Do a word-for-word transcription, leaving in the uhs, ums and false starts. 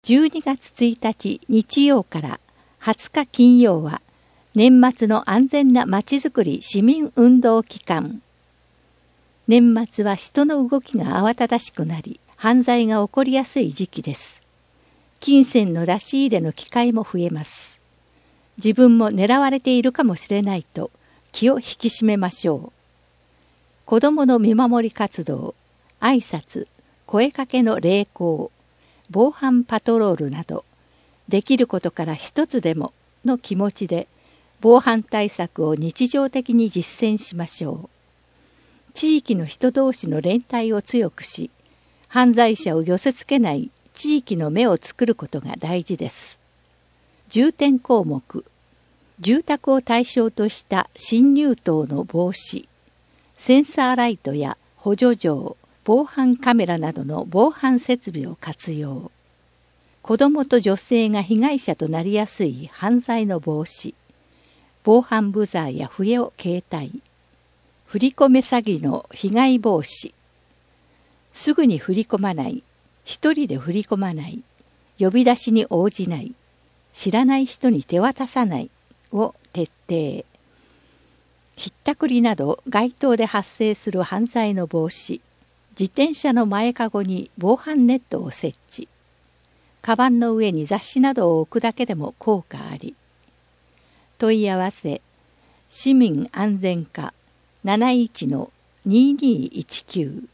じゅうにがつついたち日曜からはつか金曜は年末の安全なまちづくり市民運動期間。年末は人の動きが慌ただしくなり、犯罪が起こりやすい時期です。金銭の出し入れの機会も増えます。自分も狙われているかもしれないと気を引き締めましょう。子どもの見守り活動、挨拶、声かけの励行、防犯パトロールなど、できることから一つでもの気持ちで防犯対策を日常的に実践しましょう。地域の人同士の連帯を強くし、犯罪者を寄せつけない地域の目を作ることが大事です。重点項目、住宅を対象とした侵入等の防止、センサーライトや補助錠、防犯カメラなどの防犯設備を活用。子どもと女性が被害者となりやすい犯罪の防止、防犯ブザーや笛を携帯、振り込め詐欺の被害防止、すぐに振り込まない、一人で振り込まない、呼び出しに応じない、知らない人に手渡さないを徹底。ひったくりなど街頭で発生する犯罪の防止、自転車の前かごに防犯ネットを設置、カバンの上に雑誌などを置くだけでも効果あり。問い合わせ、市民安全課 なないちのにーにーいちきゅう